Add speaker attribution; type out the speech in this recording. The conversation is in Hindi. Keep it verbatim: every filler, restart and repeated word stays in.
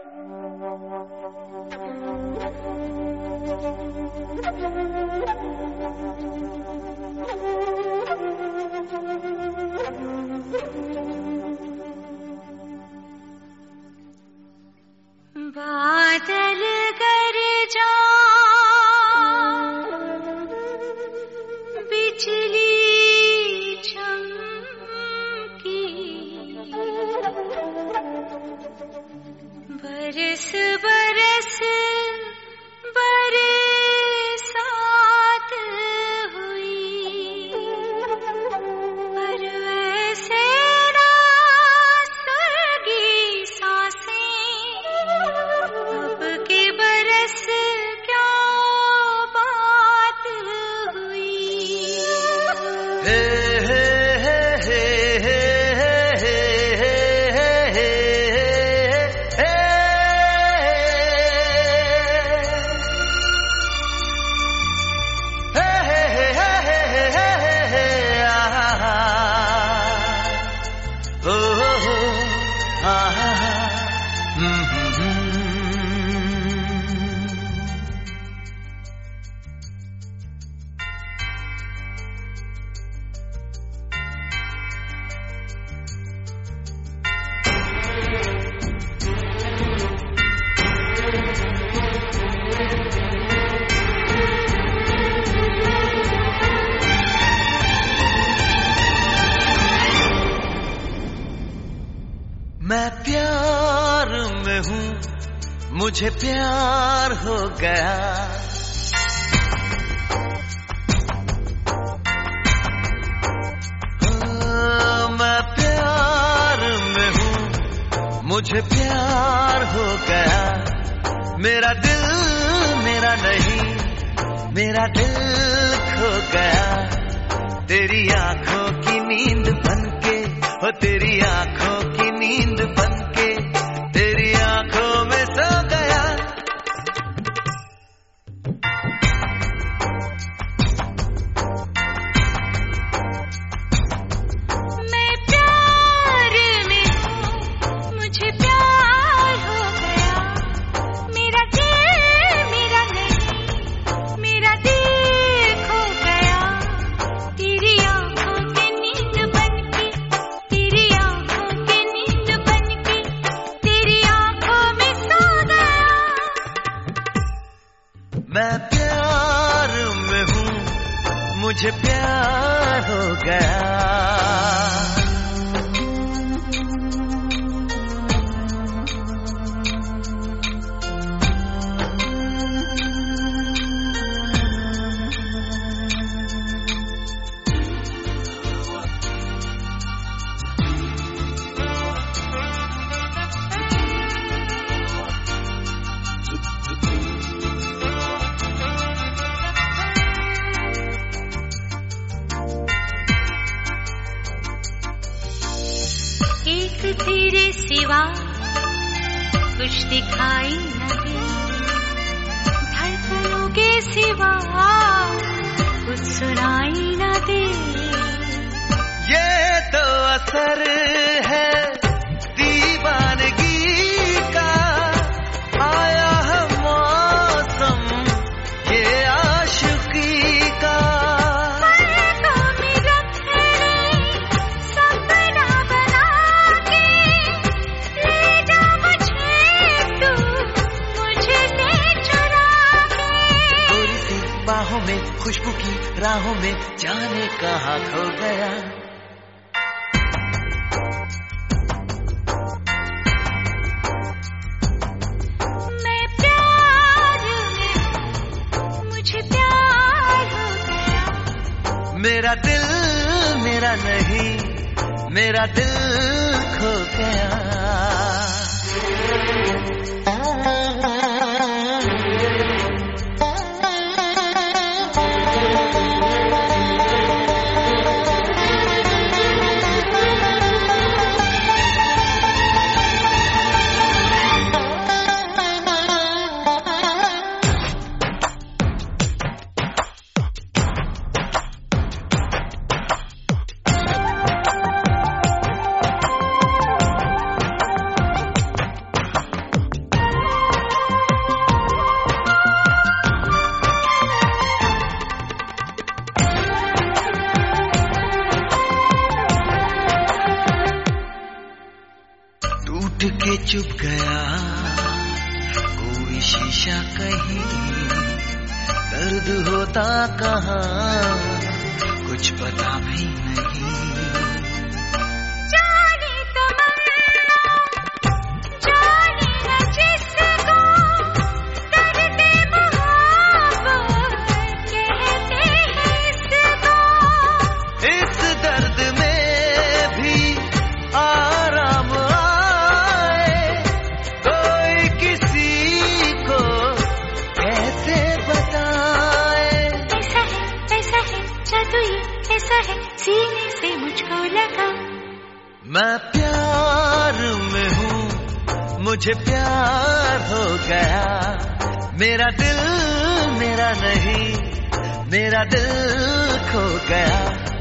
Speaker 1: बादल गरजा बिजली चमकी बरस बरस बरसात हुई पर वैसे ना सर्गी सांसें अब के बरस क्या बात हुई।
Speaker 2: हे हे हे हे हे हे हे मैं प्यार में हूँ, मुझे प्यार हो गया। हाँ, मैं प्यार में हूँ, मुझे प्यार हो गया। मेरा दिल मेरा नहीं, मेरा दिल खो गया। तेरी आंखों की नींद बनके, हो तेरी आंखों की नींद बनके, तेरी आंखों में सो गया।
Speaker 1: मैं प्यार में हूँ, मुझे प्यार हो गया। मेरा दिल मेरा नहीं, मेरा दिल खो गया। तेरी आंखों की नींद बनके, तेरी आंखों की नींद बनके, तेरी आंखों में सो गया।
Speaker 2: मैं प्यार में हूँ, मुझे प्यार हो गया।
Speaker 1: एक तेरे सिवा कुछ दिखाई न दे, धड़कनों के सिवा कुछ सुनाई न दे।
Speaker 2: ये तो असर है दीवानगी का, आया है मौसम ये आशिकी का। बाहों में खुशबू की राहों में जाने कहाँ खो गया।
Speaker 1: मैं प्यार में हूँ, मुझे प्यार हो गया।
Speaker 2: मेरा दिल मेरा नहीं, मेरा दिल खो गया। टूट के चुप गया कोई शीशा कहीं, दर्द होता कहाँ कुछ पता भी नहीं।
Speaker 1: सीने से मुझको लगा
Speaker 2: मैं प्यार में हूँ, मुझे प्यार हो गया। मेरा दिल मेरा नहीं, मेरा दिल खो गया।